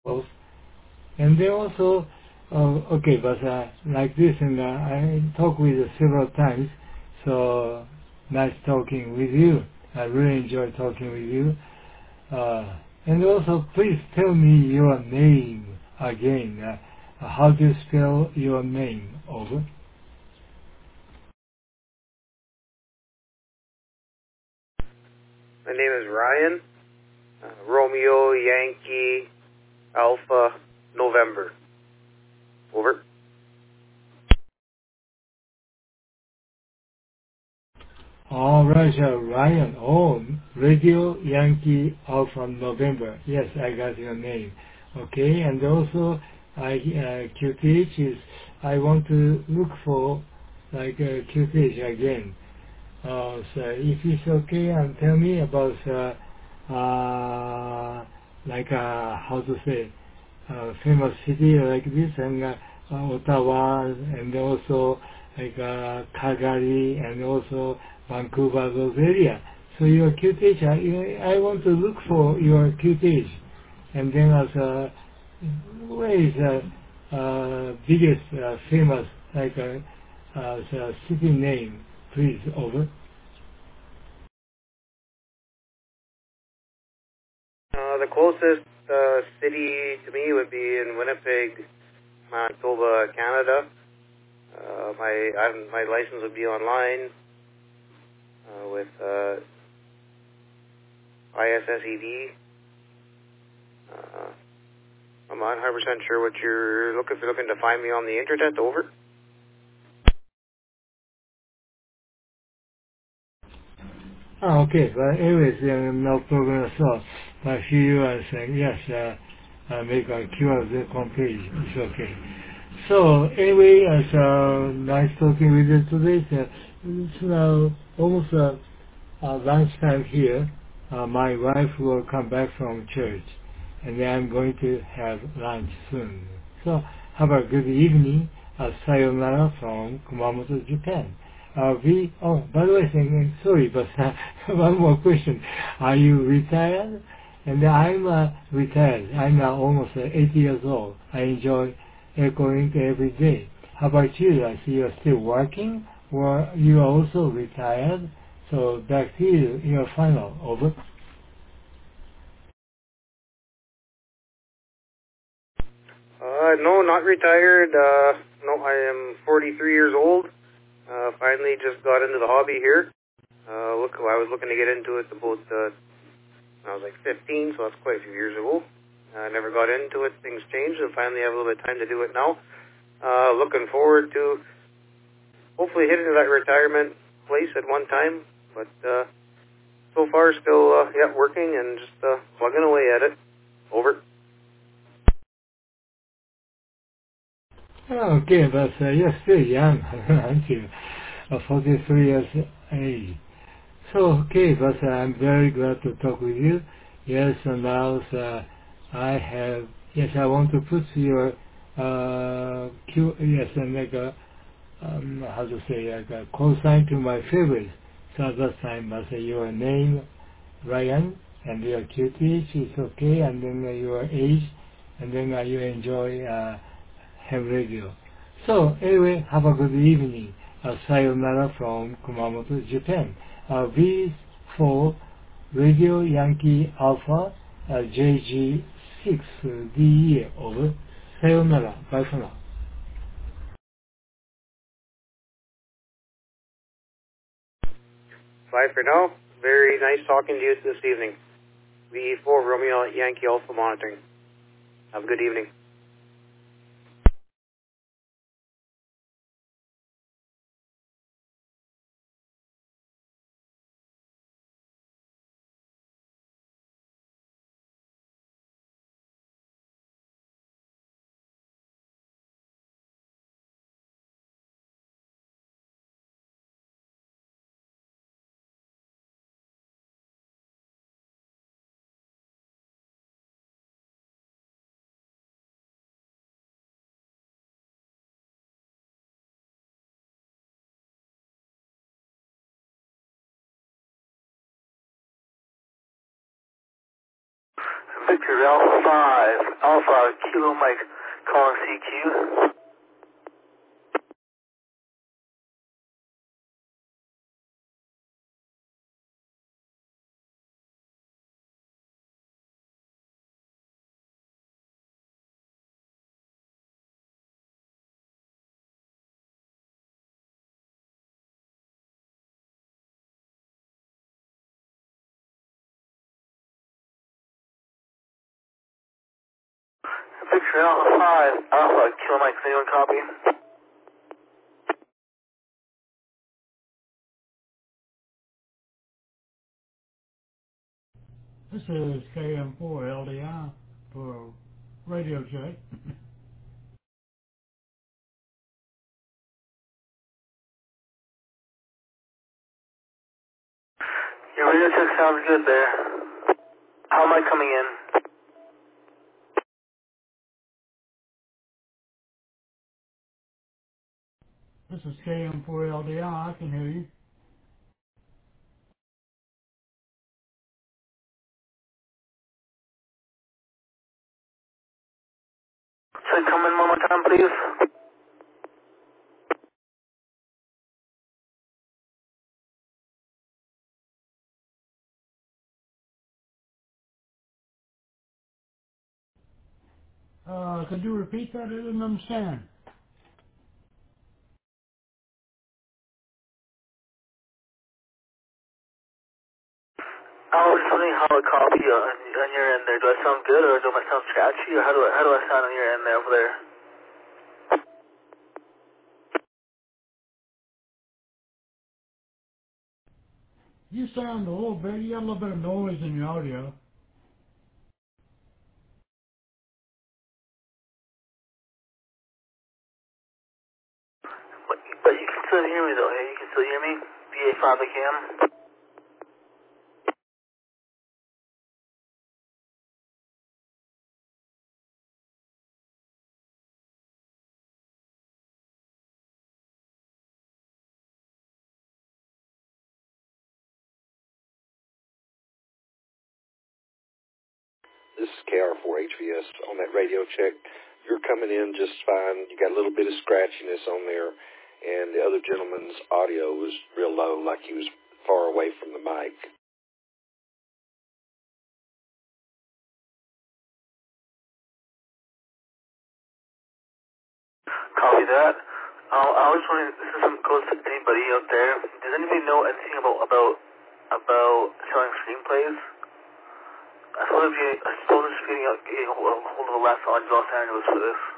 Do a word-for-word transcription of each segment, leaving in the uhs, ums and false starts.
And then also, uh, okay, but uh, like this, and uh, I talk with you several times, so nice talking with you. I really enjoy talking with you. Uh, and also, please tell me your name again. Uh, how do you spell your name? Over. My name is Ryan. Uh, Romeo, Yankee, Alpha, November. Over. All right, uh, Ryan. Oh, Radio Yankee Alpha November. Yes, I got your name. Okay, and also I uh, Q T H is I want to look for like uh, Q T H again. Uh, so if it's okay, and tell me about uh, uh, like uh, how to say uh, famous city like this and uh, uh, Ottawa and also like uh, Calgary and also Vancouver, those area. So your Q T H, I, I want to look for your Q T H and then as uh, where is uh, uh, biggest uh, famous like uh, uh, the city name, please, over. Uh, the closest uh, city to me would be in Winnipeg, Manitoba, Canada. Uh, my I'm, my license would be online uh, with uh, I S S E D. Uh, I'm not one hundred percent sure what you're looking for. Looking to find me on the internet. Over. Oh, okay, but anyways, uh, no problem at all. But here you are saying, yes, uh, uh, make a Q R code page. It's okay. So anyway, it's uh, nice talking with you today. So, it's now almost uh, uh, lunchtime here. Uh, my wife will come back from church, and then I'm going to have lunch soon. So have a good evening. Uh, sayonara from Kumamoto, Japan. Uh, we, oh, by the way, saying, sorry, but uh, one more question. Are you retired? And I'm uh, retired. I'm uh, almost uh, eighty years old. I enjoy echoing every day. How about you? I see you're still working, or you are also retired. So back to you, your final. Over. Uh, no, not retired. Uh, no, I am forty-three years old. Uh, finally, just got into the hobby here. Uh, look, I was looking to get into it about uh, when I was like fifteen, so that's quite a few years ago. I never got into it. Things changed, and finally have a little bit of time to do it now. Uh, looking forward to hopefully hitting that retirement place at one time. But uh, so far, still uh, yeah, working and just uh, plugging away at it. Over. Oh, okay, but uh, you're still young, aren't you? Uh, forty-three years age. So, okay, but uh, I'm very glad to talk with you. Yes, and now uh, I have, yes, I want to put your, uh, Q, yes, and like a, um, how to say, like a call sign to my favorites. So at that time, I say your name, Ryan, and your Q T H is okay, and then uh, your age, and then uh, you enjoy uh, ham radio. So anyway, have a good evening. Uh, sayonara from Kumamoto, Japan. Uh, V for Radio Yankee Alpha uh, J G six D E over. Sayonara. Bye for now. Bye for now. Very nice talking to you this evening. V four Romeo Yankee Alpha monitoring. Have a good evening. Victor Alpha five, Alpha Kilo Mike, calling C Q. Victor Alpha five, Alpha Kilo Mike, anyone copy? This is K M four L D I for radio check. Your radio check sounds good there. How am I coming in? This is K M four L D I. I can hear you. So come in one more time, please. Uh, could you repeat that? I didn't understand. I was just wondering how I copy on, on your end there. Do I sound good or do I sound scratchy or how do I, how do I sound on your end there over there? You sound a little bit, you got a little bit of noise in your audio. But, but you can still hear me though, yeah? You can still hear me? V A five I can. This is K R four H V S on that radio check. You're coming in just fine. You got a little bit of scratchiness on there, and the other gentleman's audio was real low, like he was far away from the mic. Copy that. Uh, I was wondering, this is something goes to anybody out there. Does anybody know anything about about about selling screenplays? I suppose if you, I suppose it's getting a, getting a hold of a Los Angeles for this.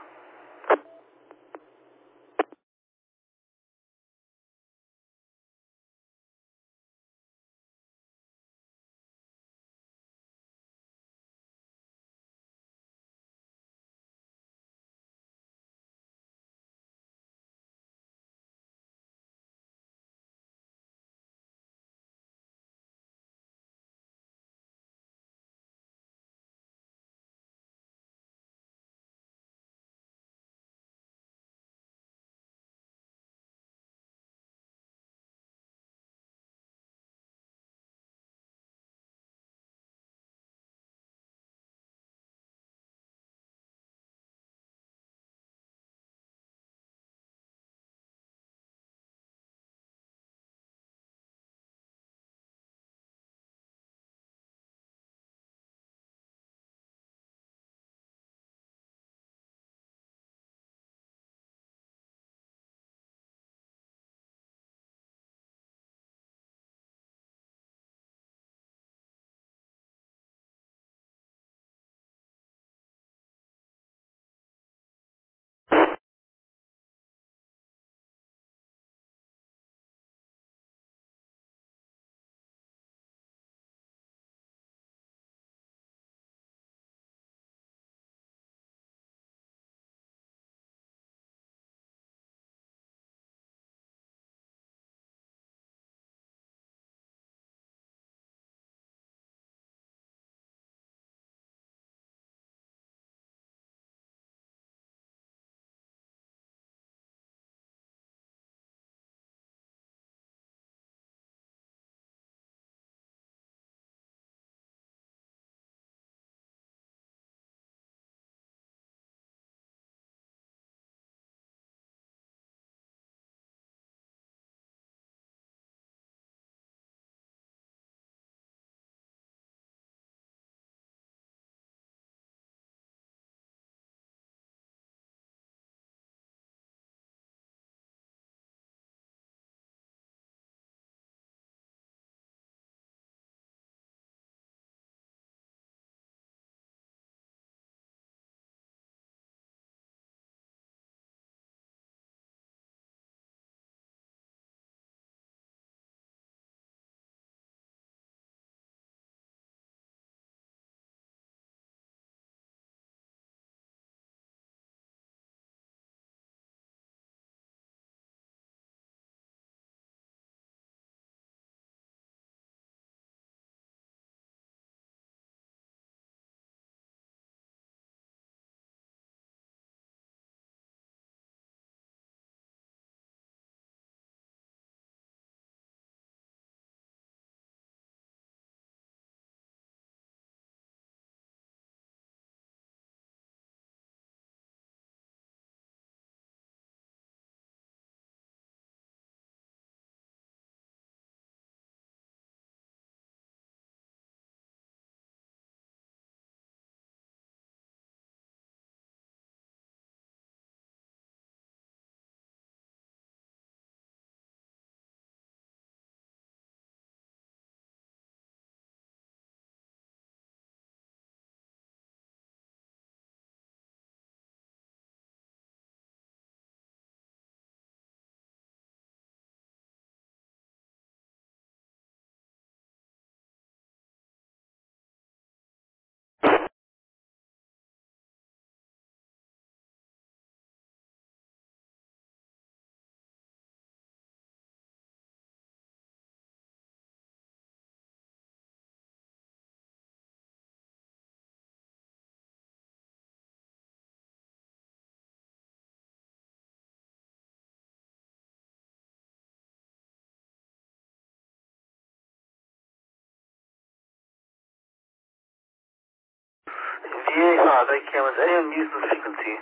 A five, A C A M, is anyone using the frequency?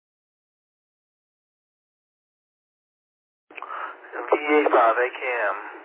V A five, A C A M.